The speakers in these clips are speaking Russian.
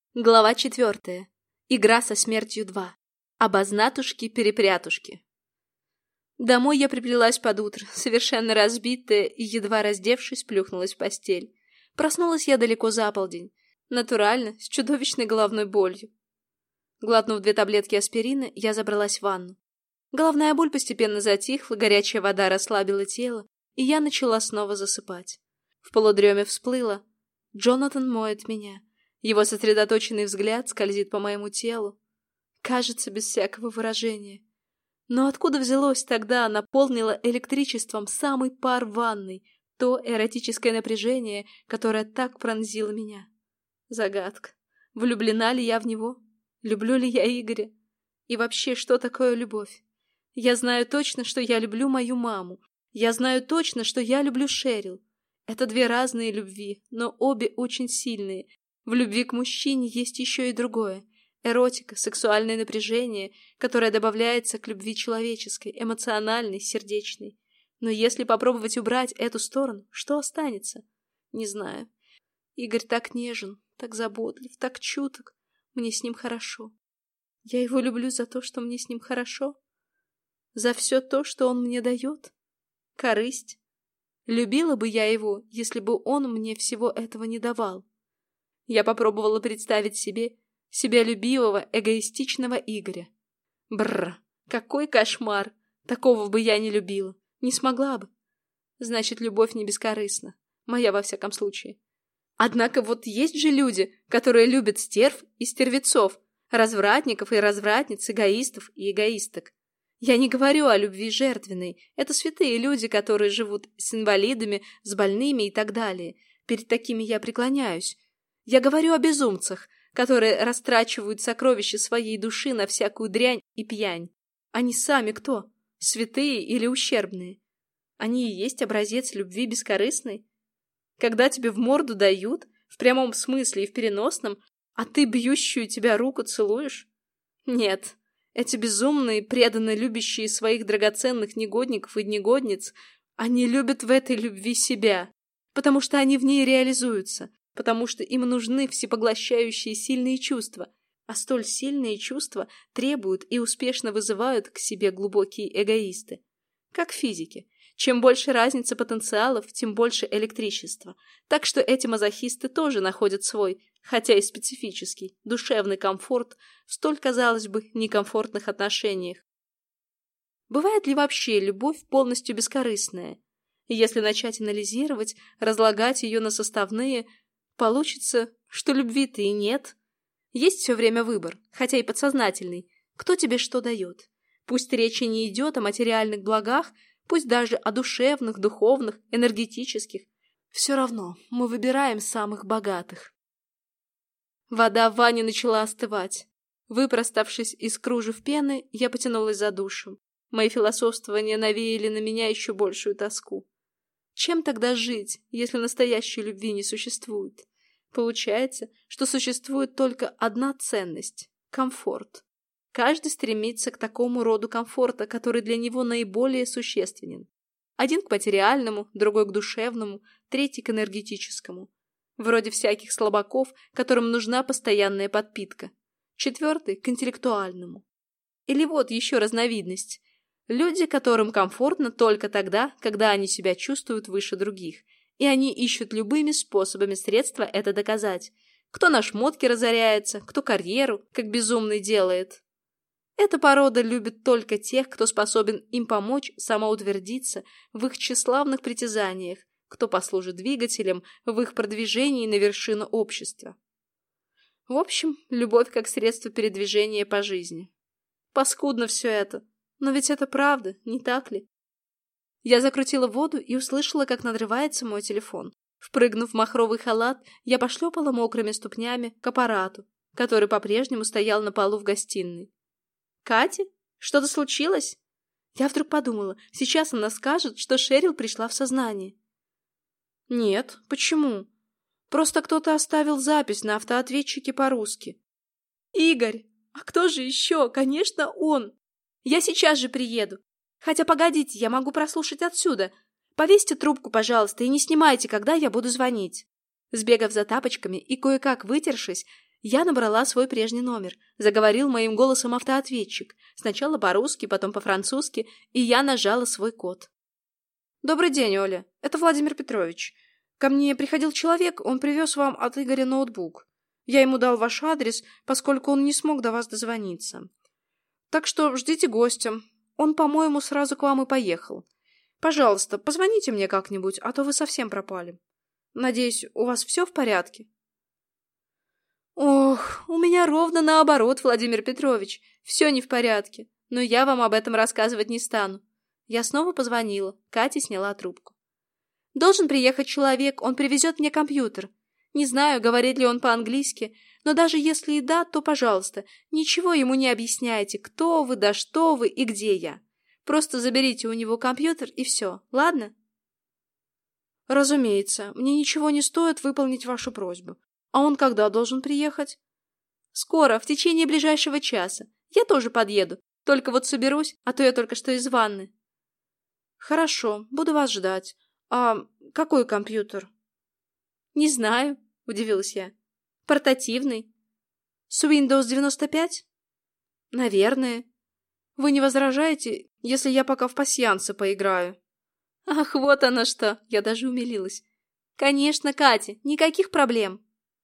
Глава 4. Игра со смертью 2. Обознатушки-перепрятушки. Домой я приплелась под утро, совершенно разбитая, и, едва раздевшись, плюхнулась в постель. Проснулась я далеко за полдень. Натурально, с чудовищной головной болью. Глотнув 2 таблетки аспирина, я забралась в ванну. Головная боль постепенно затихла, горячая вода расслабила тело, и я начала снова засыпать. В полудреме всплыло: Джонатан моет меня. Его сосредоточенный взгляд скользит по моему телу. Кажется, без всякого выражения. Но откуда взялось тогда, наполнило электричеством самый пар ванной, то эротическое напряжение, которое так пронзило меня? Загадка. Влюблена ли я в него? Люблю ли я Игоря? И вообще, что такое любовь? Я знаю точно, что я люблю мою маму. Я знаю точно, что я люблю Шерил. Это 2 разные любви, но обе очень сильные. В любви к мужчине есть еще и другое. Эротика, сексуальное напряжение, которое добавляется к любви человеческой, эмоциональной, сердечной. Но если попробовать убрать эту сторону, что останется? Не знаю. Игорь так нежен, так заботлив, так чуток. Мне с ним хорошо. Я его люблю за то, что мне с ним хорошо. За все то, что он мне дает. Корысть. Любила бы я его, если бы он мне всего этого не давал. Я попробовала представить себе себя любивого, эгоистичного Игоря. Бррр, какой кошмар! Такого бы я не любила. Не смогла бы. Значит, любовь не бескорыстна. Моя во всяком случае. Однако вот есть же люди, которые любят стерв и стервецов, развратников и развратниц, эгоистов и эгоисток. Я не говорю о любви жертвенной. Это святые люди, которые живут с инвалидами, с больными и так далее. Перед такими я преклоняюсь. Я говорю о безумцах, которые растрачивают сокровища своей души на всякую дрянь и пьянь. Они сами кто? Святые или ущербные? Они и есть образец любви бескорыстной? Когда тебе в морду дают, в прямом смысле и в переносном, а ты бьющую тебя руку целуешь? Нет, эти безумные, преданно любящие своих драгоценных негодников и негодниц, они любят в этой любви себя, потому что они в ней реализуются, потому что им нужны всепоглощающие сильные чувства, а столь сильные чувства требуют и успешно вызывают к себе глубокие эгоисты. Как в физике. Чем больше разница потенциалов, тем больше электричества. Так что эти мазохисты тоже находят свой, хотя и специфический, душевный комфорт в столь, казалось бы, некомфортных отношениях. Бывает ли вообще любовь полностью бескорыстная? И если начать анализировать, разлагать ее на составные, получится, что любви-то и нет. Есть все время выбор, хотя и подсознательный. Кто тебе что дает? Пусть речи не идет о материальных благах, пусть даже о душевных, духовных, энергетических. Все равно мы выбираем самых богатых. Вода в ванне начала остывать. Выпроставшись из кружев пены, я потянулась за душем. Мои философствования навеяли на меня еще большую тоску. Чем тогда жить, если настоящей любви не существует? Получается, что существует только одна ценность – комфорт. Каждый стремится к такому роду комфорта, который для него наиболее существенен. Один к материальному, другой к душевному, третий к энергетическому. Вроде всяких слабаков, которым нужна постоянная подпитка. 4 к интеллектуальному. Или вот еще разновидность. Люди, которым комфортно только тогда, когда они себя чувствуют выше других, и они ищут любыми способами средства это доказать. Кто на шмотки разоряется, кто карьеру, как безумный, делает. Эта порода любит только тех, кто способен им помочь самоутвердиться в их тщеславных притязаниях, кто послужит двигателем в их продвижении на вершину общества. В общем, любовь как средство передвижения по жизни. Паскудно все это, но ведь это правда, не так ли? Я закрутила воду и услышала, как надрывается мой телефон. Впрыгнув в махровый халат, я пошлепала мокрыми ступнями к аппарату, который по-прежнему стоял на полу в гостиной. «Катя? Что-то случилось?» Я вдруг подумала, сейчас она скажет, что Шерил пришла в сознание. «Нет, почему? Просто кто-то оставил запись на автоответчике по-русски». «Игорь! А кто же еще? Конечно, он! Я сейчас же приеду. Хотя, погодите, я могу прослушать отсюда. Повесьте трубку, пожалуйста, и не снимайте, когда я буду звонить». Сбегав за тапочками и кое-как вытершись, Я набрала свой прежний номер. Заговорил моим голосом автоответчик. Сначала по-русски, потом по-французски, и я нажала свой код. «Добрый день, Оля. Это Владимир Петрович. Ко мне приходил человек, он привез вам от Игоря ноутбук. Я ему дал ваш адрес, поскольку он не смог до вас дозвониться. Так что ждите гостя. Он, по-моему, сразу к вам и поехал. Пожалуйста, позвоните мне как-нибудь, а то вы совсем пропали. Надеюсь, у вас все в порядке?» «Ох, у меня ровно наоборот, Владимир Петрович. Все не в порядке, но я вам об этом рассказывать не стану». Я снова позвонила. Катя сняла трубку. «Должен приехать человек, он привезет мне компьютер. Не знаю, говорит ли он по-английски, но даже если и да, то, пожалуйста, ничего ему не объясняйте, кто вы, да что вы и где я. Просто заберите у него компьютер и все, ладно?» «Разумеется, мне ничего не стоит выполнить вашу просьбу. А он когда должен приехать?» «Скоро, в течение ближайшего часа. Я тоже подъеду. Только вот соберусь, а то я только что из ванны». «Хорошо, буду вас ждать. А какой компьютер?» «Не знаю», — удивилась я. «Портативный. С Windows 95?» «Наверное. Вы не возражаете, если я пока в пасьянсы поиграю?» «Ах, вот оно что!» Я даже умилилась. «Конечно, Катя, никаких проблем».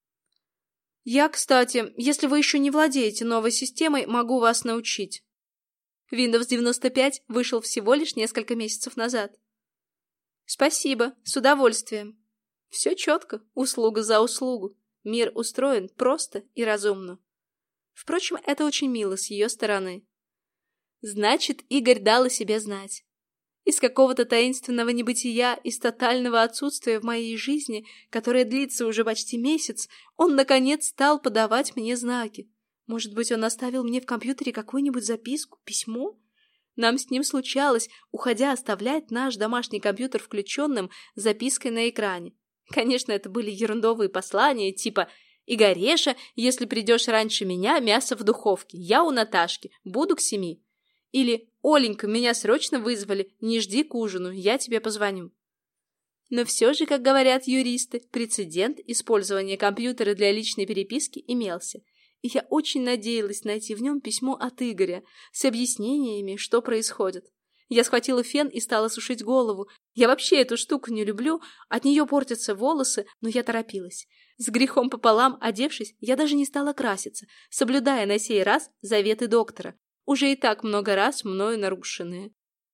«Я, кстати, если вы еще не владеете новой системой, могу вас научить». Windows 95 вышел всего лишь несколько месяцев назад. «Спасибо, с удовольствием». Все четко, услуга за услугу. Мир устроен просто и разумно. Впрочем, это очень мило с ее стороны. Значит, Игорь дал о себе знать. Из какого-то таинственного небытия, из тотального отсутствия в моей жизни, которое длится уже почти месяц, он, наконец, стал подавать мне знаки. Может быть, он оставил мне в компьютере какую-нибудь записку, письмо? Нам с ним случалось, уходя, оставлять наш домашний компьютер включенным с запиской на экране. Конечно, это были ерундовые послания, типа «Игореша, если придешь раньше меня, мясо в духовке, я у Наташки, буду к 7». Или «Оленька, меня срочно вызвали, не жди к ужину, я тебе позвоню». Но все же, как говорят юристы, прецедент использования компьютера для личной переписки имелся. И я очень надеялась найти в нем письмо от Игоря с объяснениями, что происходит. Я схватила фен и стала сушить голову. Я вообще эту штуку не люблю, от нее портятся волосы, но я торопилась. С грехом пополам, одевшись, я даже не стала краситься, соблюдая на сей раз заветы доктора, уже и так много раз мною нарушенные.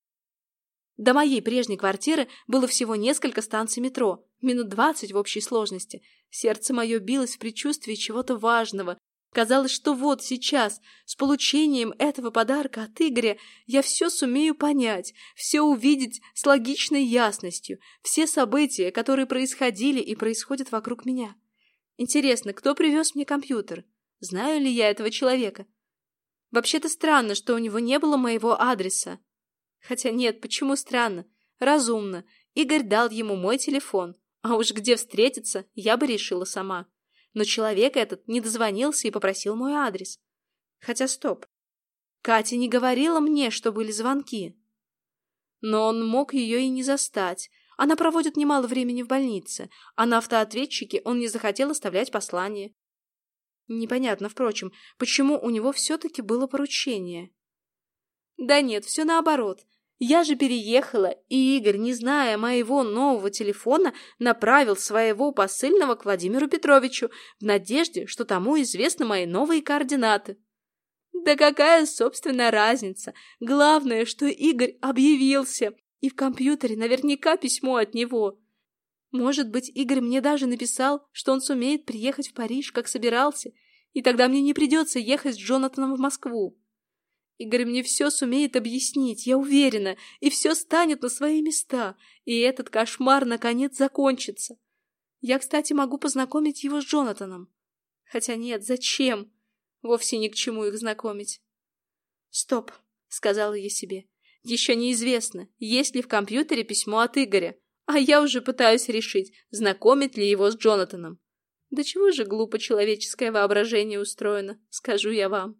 До моей прежней квартиры было всего несколько станций метро, минут 20 в общей сложности. Сердце мое билось в предчувствии чего-то важного. Казалось, что вот сейчас, с получением этого подарка от Игоря, я все сумею понять, все увидеть с логичной ясностью, все события, которые происходили и происходят вокруг меня. Интересно, кто привез мне компьютер? Знаю ли я этого человека? Вообще-то странно, что у него не было моего адреса. Хотя нет, почему странно? Разумно. Игорь дал ему мой телефон, а уж где встретиться, я бы решила сама. Но человек этот не дозвонился и попросил мой адрес. Хотя стоп. Катя не говорила мне, что были звонки. Но он мог ее и не застать. Она проводит немало времени в больнице, а на автоответчике он не захотел оставлять послание. Непонятно, впрочем, почему у него все-таки было поручение. Да нет, все наоборот. Я же переехала, и Игорь, не зная моего нового телефона, направил своего посыльного к Владимиру Петровичу в надежде, что тому известны мои новые координаты. Да какая, собственно, разница? Главное, что Игорь объявился, и в компьютере наверняка письмо от него. Может быть, Игорь мне даже написал, что он сумеет приехать в Париж, как собирался, и тогда мне не придется ехать с Джонатаном в Москву. Игорь мне все сумеет объяснить, я уверена, и все станет на свои места, и этот кошмар наконец закончится. Я, кстати, могу познакомить его с Джонатаном. Хотя нет, зачем? Вовсе ни к чему их знакомить. «Стоп», — сказала я себе. «Еще неизвестно, есть ли в компьютере письмо от Игоря, а я уже пытаюсь решить, знакомить ли его с Джонатаном. Да чего же глупо человеческое воображение устроено, скажу я вам».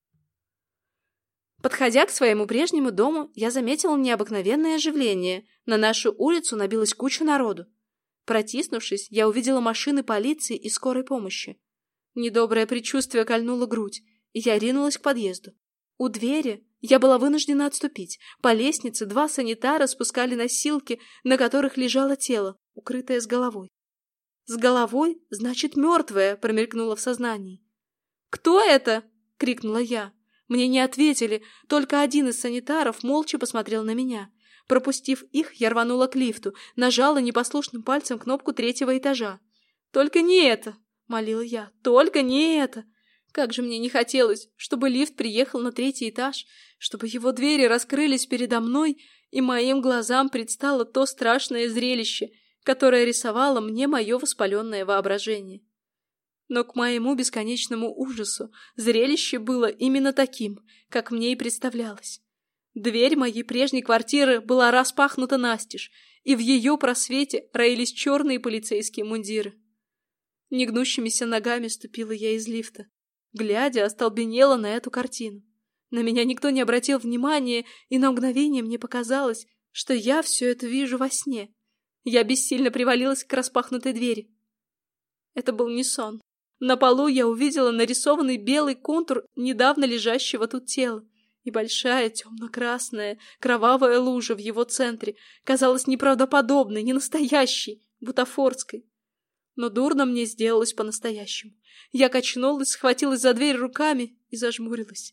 Подходя к своему прежнему дому, я заметила необыкновенное оживление. На нашу улицу набилась куча народу. Протиснувшись, я увидела машины полиции и скорой помощи. Недоброе предчувствие кольнуло грудь, и я ринулась к подъезду. У двери я была вынуждена отступить. По лестнице 2 санитара спускали носилки, на которых лежало тело, укрытое с головой. «С головой, значит, мертвое», — промелькнуло в сознании. «Кто это?» — крикнула я. Мне не ответили, только один из санитаров молча посмотрел на меня. Пропустив их, я рванула к лифту, нажала непослушным пальцем кнопку 3-го этажа. «Только не это!» — молила я. «Только не это!» Как же мне не хотелось, чтобы лифт приехал на 3-й этаж, чтобы его двери раскрылись передо мной, и моим глазам предстало то страшное зрелище, которое рисовало мне мое воспаленное воображение. Но к моему бесконечному ужасу зрелище было именно таким, как мне и представлялось. Дверь моей прежней квартиры была распахнута настежь, и в ее просвете роились черные полицейские мундиры. Негнущимися ногами ступила я из лифта. Глядя, остолбенела на эту картину. На меня никто не обратил внимания, и на мгновение мне показалось, что я все это вижу во сне. Я бессильно привалилась к распахнутой двери. Это был не сон. На полу я увидела нарисованный белый контур недавно лежащего тут тела, и большая темно-красная кровавая лужа в его центре казалась неправдоподобной, ненастоящей, бутафорской. Но дурно мне сделалось по-настоящему. Я качнулась, схватилась за дверь руками и зажмурилась.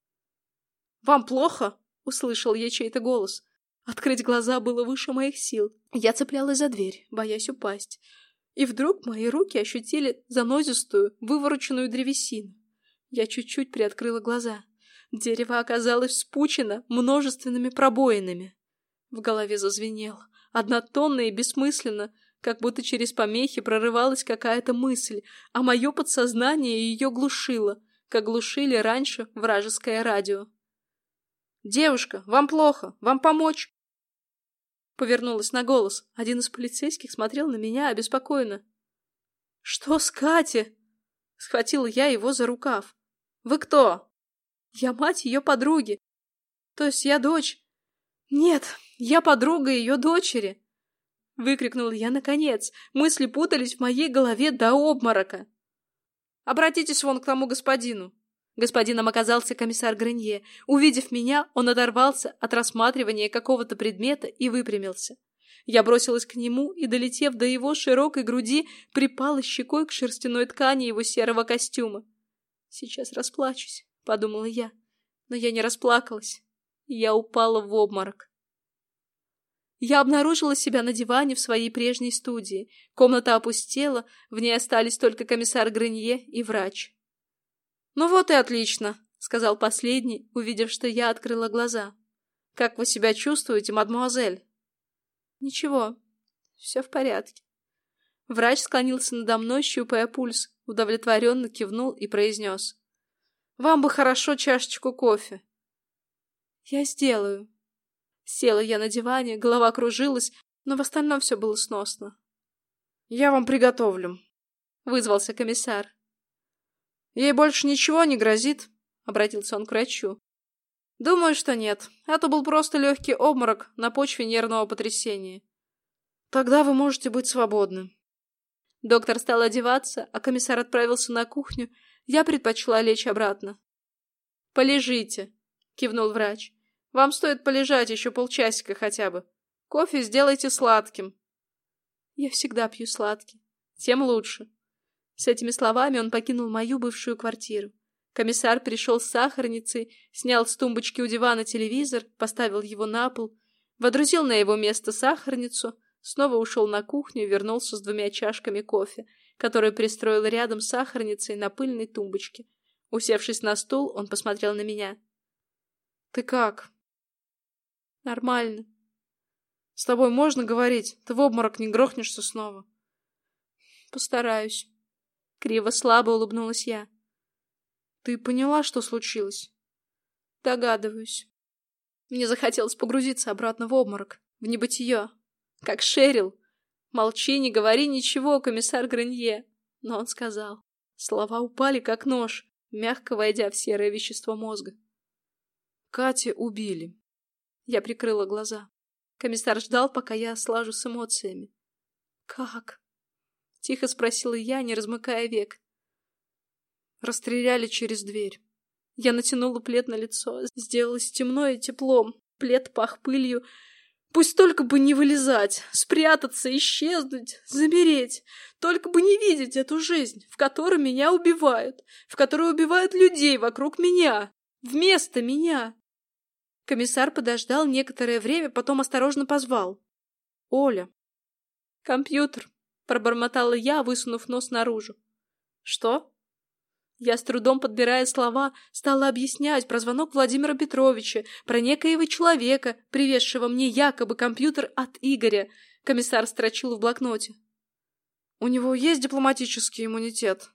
«Вам плохо?» — услышал я чей-то голос. Открыть глаза было выше моих сил. Я цеплялась за дверь, боясь упасть. И вдруг мои руки ощутили занозистую, вывороченную древесину. Я чуть-чуть приоткрыла глаза. Дерево оказалось вспучено множественными пробоинами. В голове зазвенело, однотонно и бессмысленно, как будто через помехи прорывалась какая-то мысль, а мое подсознание ее глушило, как глушили раньше вражеское радио. «Девушка, вам плохо, вам помочь?» Повернулась на голос. Один из полицейских смотрел на меня обеспокоенно. «Что с Катей?» Схватила я его за рукав. «Вы кто?» «Я мать ее подруги. То есть я дочь». «Нет, я подруга ее дочери!» Выкрикнула я наконец. Мысли путались в моей голове до обморока. «Обратитесь вон к тому господину». Господином оказался комиссар Гренье. Увидев меня, он оторвался от рассматривания какого-то предмета и выпрямился. Я бросилась к нему и, долетев до его широкой груди, припала щекой к шерстяной ткани его серого костюма. «Сейчас расплачусь», — подумала я. Но я не расплакалась. Я упала в обморок. Я обнаружила себя на диване в своей прежней студии. Комната опустела, в ней остались только комиссар Гренье и врач. «Ну вот и отлично», — сказал последний, увидев, что я открыла глаза. «Как вы себя чувствуете, мадмуазель?» «Ничего, все в порядке». Врач склонился надо мной, щупая пульс, удовлетворенно кивнул и произнес. «Вам бы хорошо чашечку кофе». «Я сделаю». Села я на диване, голова кружилась, но в остальном все было сносно. «Я вам приготовлю», — вызвался комиссар. «Ей больше ничего не грозит?» — обратился он к врачу. «Думаю, что нет. Это был просто легкий обморок на почве нервного потрясения. Тогда вы можете быть свободны». Доктор стал одеваться, а комиссар отправился на кухню. Я предпочла лечь обратно. «Полежите», — кивнул врач. «Вам стоит полежать еще полчасика хотя бы. Кофе сделайте сладким». «Я всегда пью сладкий. Тем лучше». С этими словами он покинул мою бывшую квартиру. Комиссар пришел с сахарницей, снял с тумбочки у дивана телевизор, поставил его на пол, водрузил на его место сахарницу, снова ушел на кухню и вернулся с 2 чашками кофе, которые пристроил рядом с сахарницей на пыльной тумбочке. Усевшись на стул, он посмотрел на меня. «Ты как?» «Нормально». «С тобой можно говорить? Ты в обморок не грохнешься снова?» «Постараюсь». Криво слабо улыбнулась я. «Ты поняла, что случилось?» «Догадываюсь». Мне захотелось погрузиться обратно в обморок, в небытие, как Шерил. «Молчи, не говори ничего, комиссар Гренье». Но он сказал. Слова упали, как нож, мягко войдя в серое вещество мозга. «Катю убили». Я прикрыла глаза. Комиссар ждал, пока я слажу с эмоциями. «Как?» — тихо спросила я, не размыкая век. Расстреляли через дверь. Я натянула плед на лицо. Сделалось темно и тепло. Плед пах пылью. Пусть только бы не вылезать, спрятаться, исчезнуть, замереть. Только бы не видеть эту жизнь, в которой меня убивают, в которой убивают людей вокруг меня, вместо меня. Комиссар подождал некоторое время, потом осторожно позвал. «Оля». «Компьютер», — пробормотала я, высунув нос наружу. «Что?» Я, с трудом подбирая слова, стала объяснять про звонок Владимира Петровича, про некоего человека, привезшего мне якобы компьютер от Игоря. Комиссар строчил в блокноте. «У него есть дипломатический иммунитет?»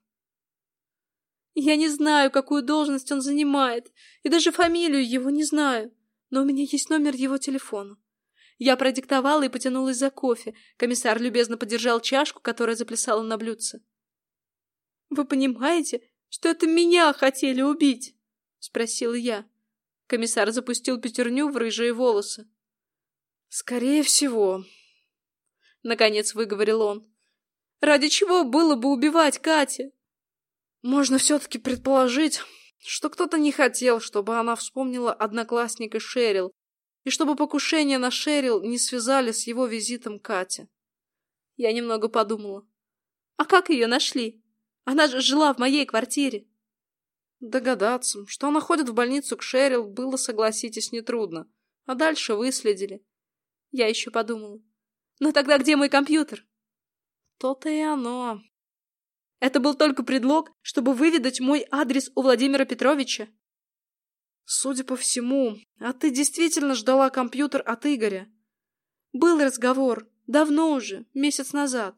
«Я не знаю, какую должность он занимает, и даже фамилию его не знаю, но у меня есть номер его телефона». Я продиктовала и потянулась за кофе. Комиссар любезно подержал чашку, которая заплясала на блюдце. «Вы понимаете, что это меня хотели убить?» — спросила я. Комиссар запустил пятерню в рыжие волосы. «Скорее всего», — наконец выговорил он. «Ради чего было бы убивать Катю?» «Можно все-таки предположить, что кто-то не хотел, чтобы она вспомнила одноклассника Шерил, и чтобы покушение на Шерил не связали с его визитом к Кате». Я немного подумала. «А как ее нашли? Она же жила в моей квартире». Догадаться, что она ходит в больницу к Шерил, было, согласитесь, нетрудно. А дальше выследили. Я еще подумала. «Но тогда где мой компьютер?» То-то и оно. Это был только предлог, чтобы выведать мой адрес у Владимира Петровича? Судя по всему, а ты действительно ждала компьютер от Игоря? Был разговор. Давно уже, месяц назад.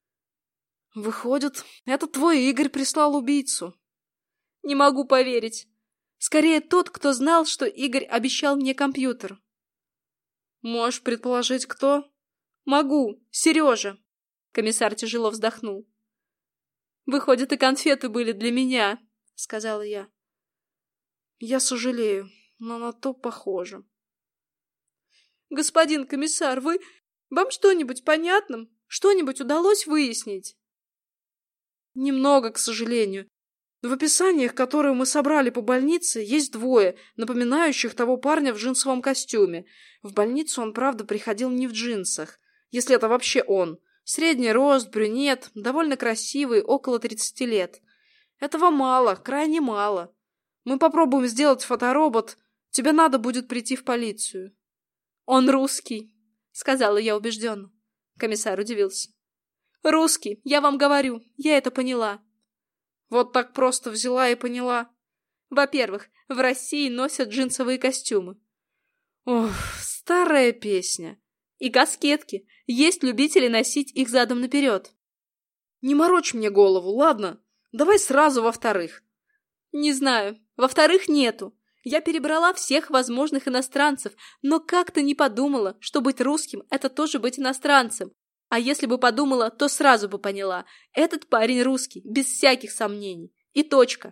Выходит, это твой Игорь прислал убийцу. Не могу поверить. Скорее тот, кто знал, что Игорь обещал мне компьютер. Можешь предположить, кто? Могу. Сережа. Комиссар тяжело вздохнул. Выходит, и конфеты были для меня, сказала я. Я сожалею, но на то похоже. Господин комиссар, вам что-нибудь понятно? Что-нибудь удалось выяснить? Немного, к сожалению. В описаниях, которые мы собрали по больнице, есть двое, напоминающих того парня в джинсовом костюме. В больницу он, правда, приходил не в джинсах, если это вообще он. Средний рост, брюнет, довольно красивый, около 30 лет. Этого мало, крайне мало. Мы попробуем сделать фоторобот. Тебе надо будет прийти в полицию. Он русский, сказала я убежденно. Комиссар удивился. Русский, я вам говорю, я это поняла. Вот так просто взяла и поняла. Во-первых, в России носят джинсовые костюмы. Ох, старая песня. И каскетки. Есть любители носить их задом наперед. Не морочь мне голову, ладно? Давай сразу во-вторых. Не знаю. Во-вторых, нету. Я перебрала всех возможных иностранцев, но как-то не подумала, что быть русским – это тоже быть иностранцем. А если бы подумала, то сразу бы поняла. Этот парень русский, без всяких сомнений. И точка.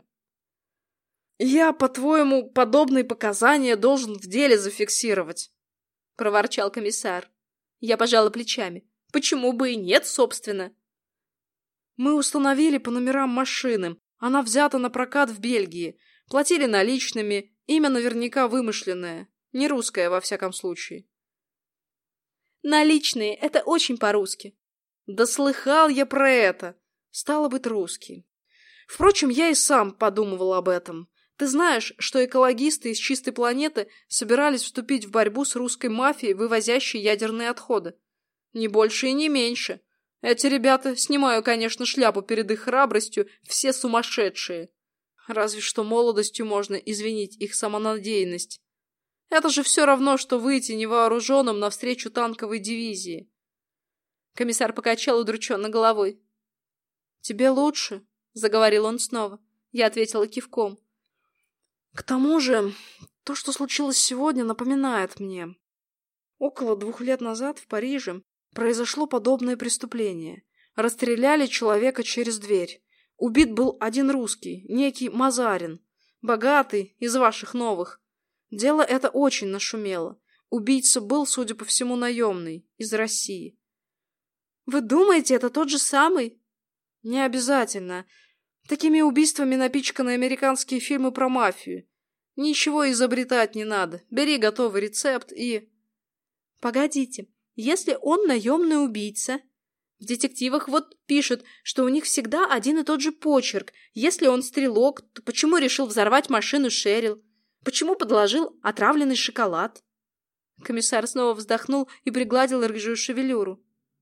Я, по-твоему, подобные показания должен в деле зафиксировать? Проворчал комиссар. Я пожала плечами. Почему бы и нет, собственно? Мы установили по номерам машины. Она взята на прокат в Бельгии. Платили наличными. Имя наверняка вымышленное. Не русское, во всяком случае. Наличные — это очень по-русски. Да слыхал я про это. Стало быть, русский. Впрочем, я и сам подумывал об этом. Ты знаешь, что экологисты из чистой планеты собирались вступить в борьбу с русской мафией, вывозящей ядерные отходы? Ни больше и не меньше. Эти ребята, снимаю, конечно, шляпу перед их храбростью, все сумасшедшие. Разве что молодостью можно извинить их самонадеянность. Это же все равно, что выйти невооруженным навстречу танковой дивизии. Комиссар покачал удрученно головой. «Тебе лучше?» — заговорил он снова. Я ответила кивком. «К тому же, то, что случилось сегодня, напоминает мне. Около 2 лет назад в Париже произошло подобное преступление. Расстреляли человека через дверь. Убит был один русский, некий Мазарин, богатый, из ваших новых. Дело это очень нашумело. Убийца был, судя по всему, наемный, из России». «Вы думаете, это тот же самый?» «Не обязательно. Такими убийствами напичканы американские фильмы про мафию. Ничего изобретать не надо. Бери готовый рецепт и... Погодите, если он наемный убийца... В детективах вот пишут, что у них всегда один и тот же почерк. Если он стрелок, то почему решил взорвать машину Шерил? Почему подложил отравленный шоколад? Комиссар снова вздохнул и пригладил рыжую шевелюру.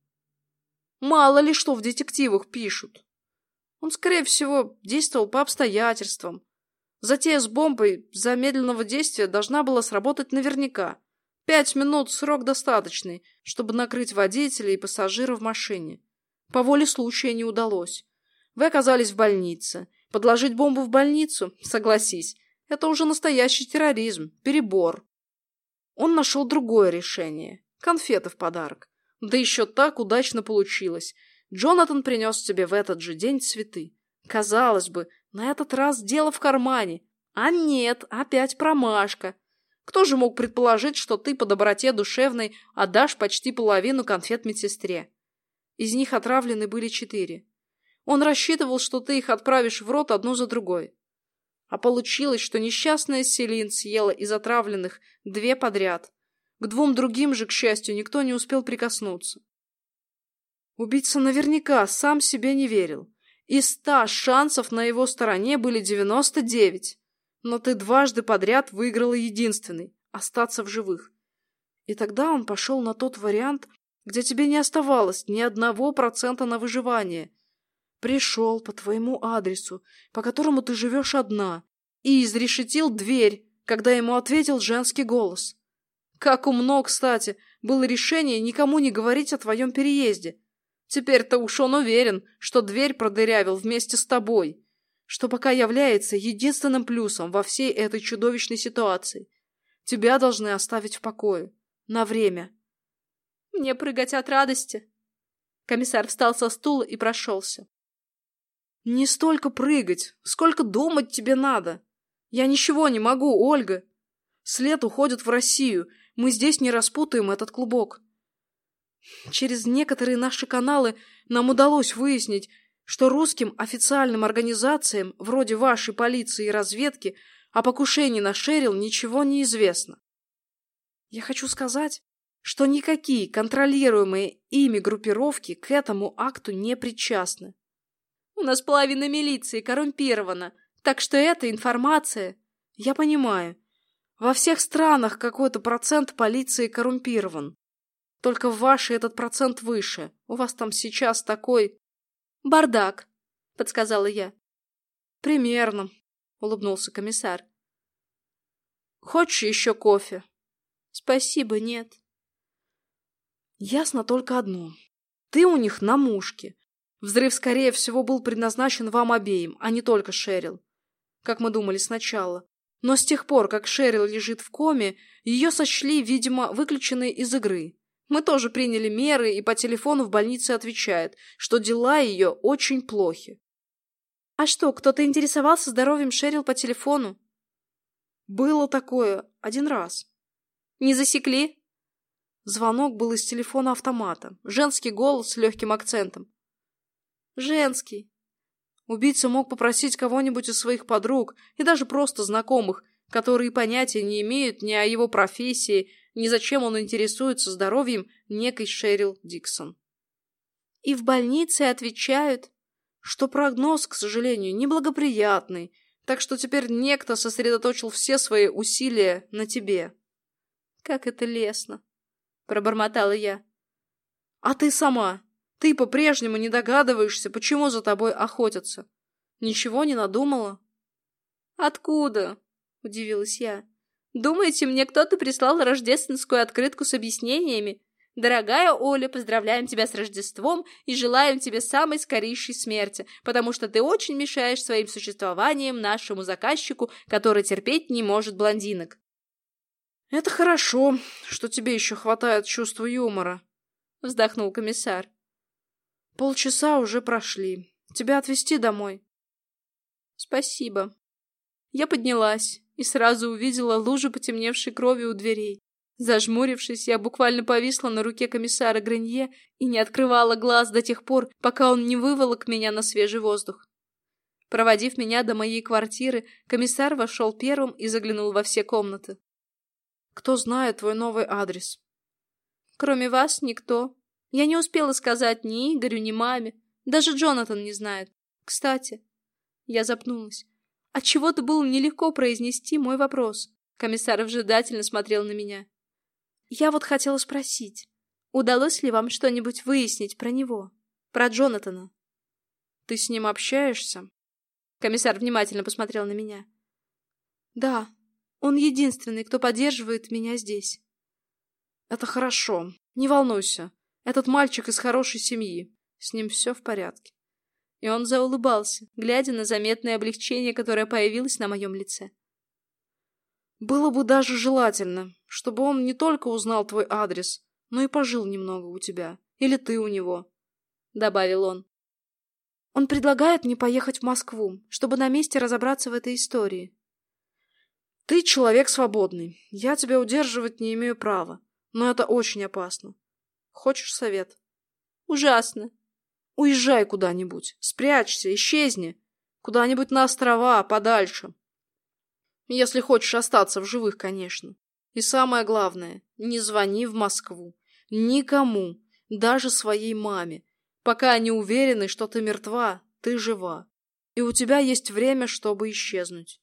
Мало ли что в детективах пишут. Он, скорее всего, действовал по обстоятельствам. Затея с бомбой замедленного действия должна была сработать наверняка. 5 минут — срок достаточный, чтобы накрыть водителя и пассажира в машине. По воле случая не удалось. Вы оказались в больнице. Подложить бомбу в больницу? Согласись, это уже настоящий терроризм, перебор. Он нашел другое решение. Конфеты в подарок. Да еще так удачно получилось. Джонатан принес тебе в этот же день цветы. Казалось бы, на этот раз дело в кармане. А нет, опять промашка. Кто же мог предположить, что ты по доброте душевной отдашь почти половину конфет медсестре? Из них отравлены были 4. Он рассчитывал, что ты их отправишь в рот одну за другой. А получилось, что несчастная Селин съела из отравленных 2 подряд. К 2 другим же, к счастью, никто не успел прикоснуться. Убийца наверняка сам себе не верил. Из 100 шансов на его стороне были 99. Но ты дважды подряд выиграла единственный — остаться в живых. И тогда он пошел на тот вариант, где тебе не оставалось ни 1% на выживание. Пришел по твоему адресу, по которому ты живешь одна, и изрешетил дверь, когда ему ответил женский голос. Как умно, кстати, было решение никому не говорить о твоем переезде. Теперь-то уж он уверен, что дверь продырявил вместе с тобой, что пока является единственным плюсом во всей этой чудовищной ситуации. Тебя должны оставить в покое. На время. Мне прыгать от радости. Комиссар встал со стула и прошелся. Не столько прыгать, сколько думать тебе надо. Я ничего не могу, Ольга. След уходит в Россию. Мы здесь не распутаем этот клубок. Через некоторые наши каналы нам удалось выяснить, что русским официальным организациям, вроде вашей полиции и разведки, о покушении на Шерил ничего не известно. Я хочу сказать, что никакие контролируемые ими группировки к этому акту не причастны. У нас половина милиции коррумпирована, так что эта информация... Я понимаю. Во всех странах какой-то процент полиции коррумпирован. Только в вашей этот процент выше. У вас там сейчас такой... «Бардак», — подсказала я. «Примерно», — улыбнулся комиссар. «Хочешь еще кофе?» «Спасибо, нет». «Ясно только одно. Ты у них на мушке. Взрыв, скорее всего, был предназначен вам обеим, а не только Шерил, как мы думали сначала. Но с тех пор, как Шерил лежит в коме, ее сочли, видимо, выключенной из игры. Мы тоже приняли меры, и по телефону в больнице отвечают, что дела ее очень плохи». «А что, кто-то интересовался здоровьем Шерил по телефону?» «Было такое 1 раз». «Не засекли?» Звонок был из телефона-автомата. Женский голос с легким акцентом. «Женский». Убийца мог попросить кого-нибудь из своих подруг и даже просто знакомых, которые понятия не имеют ни о его профессии, ни зачем он интересуется здоровьем некой Шерил Диксон. И в больнице отвечают, что прогноз, к сожалению, неблагоприятный, так что теперь некто сосредоточил все свои усилия на тебе. «Как это лестно», — пробормотала я. «А ты сама? Ты по-прежнему не догадываешься, почему за тобой охотятся? Ничего не надумала?» «Откуда?» — удивилась я. «Думаете, мне кто-то прислал рождественскую открытку с объяснениями? Дорогая Оля, поздравляем тебя с Рождеством и желаем тебе самой скорейшей смерти, потому что ты очень мешаешь своим существованием нашему заказчику, который терпеть не может блондинок». «Это хорошо, что тебе еще хватает чувства юмора», — вздохнул комиссар. «Полчаса уже прошли. Тебя отвезти домой?» «Спасибо». Я поднялась и сразу увидела лужу потемневшей крови у дверей. Зажмурившись, я буквально повисла на руке комиссара Гренье и не открывала глаз до тех пор, пока он не выволок меня на свежий воздух. Проводив меня до моей квартиры, комиссар вошел первым и заглянул во все комнаты. «Кто знает твой новый адрес?» «Кроме вас, никто. Я не успела сказать ни Игорю, ни маме. Даже Джонатан не знает. Кстати...» Я запнулась. Отчего-то было нелегко произнести мой вопрос. Комиссар вжидательно смотрел на меня. «Я вот хотела спросить, удалось ли вам что-нибудь выяснить про него? Про Джонатана?» «Ты с ним общаешься?» Комиссар внимательно посмотрел на меня. «Да, он единственный, кто поддерживает меня здесь». «Это хорошо. Не волнуйся. Этот мальчик из хорошей семьи. С ним все в порядке». И он заулыбался, глядя на заметное облегчение, которое появилось на моем лице. «Было бы даже желательно, чтобы он не только узнал твой адрес, но и пожил немного у тебя. Или ты у него», — добавил он. «Он предлагает мне поехать в Москву, чтобы на месте разобраться в этой истории». «Ты человек свободный. Я тебя удерживать не имею права. Но это очень опасно. Хочешь совет?» «Ужасно». «Уезжай куда-нибудь. Спрячься, исчезни. Куда-нибудь на острова, подальше. Если хочешь остаться в живых, конечно. И самое главное, не звони в Москву. Никому, даже своей маме. Пока они уверены, что ты мертва, ты жива. И у тебя есть время, чтобы исчезнуть».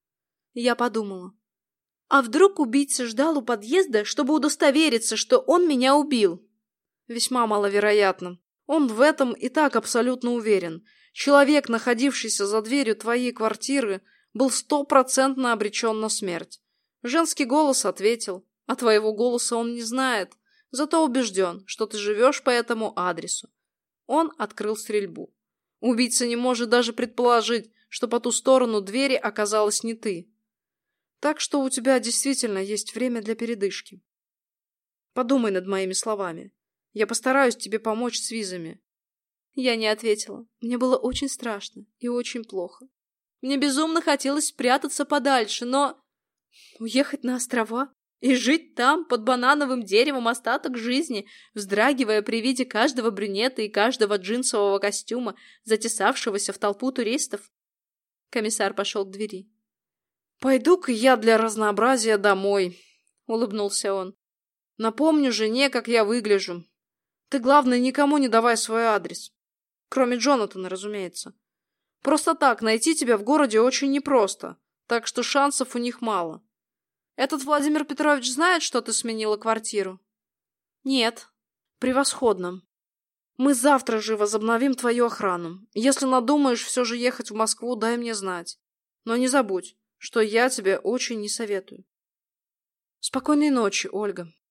Я подумала. А вдруг убийца ждал у подъезда, чтобы удостовериться, что он меня убил? Весьма маловероятно. Он в этом и так абсолютно уверен. Человек, находившийся за дверью твоей квартиры, был 100% обречен на смерть. Женский голос ответил, а твоего голоса он не знает, зато убежден, что ты живешь по этому адресу. Он открыл стрельбу. Убийца не может даже предположить, что по ту сторону двери оказалась не ты. Так что у тебя действительно есть время для передышки. Подумай над моими словами. Я постараюсь тебе помочь с визами». Я не ответила. Мне было очень страшно и очень плохо. Мне безумно хотелось спрятаться подальше, но... Уехать на острова и жить там, под банановым деревом, остаток жизни, вздрагивая при виде каждого брюнета и каждого джинсового костюма, затесавшегося в толпу туристов? Комиссар пошел к двери. «Пойду-ка я для разнообразия домой», — улыбнулся он. «Напомню жене, как я выгляжу. Ты, главное, никому не давай свой адрес. Кроме Джонатана, разумеется. Просто так найти тебя в городе очень непросто, так что шансов у них мало. Этот Владимир Петрович знает, что ты сменила квартиру?» «Нет». «Превосходно. Мы завтра же возобновим твою охрану. Если надумаешь все же ехать в Москву, дай мне знать. Но не забудь, что я тебе очень не советую». «Спокойной ночи, Ольга».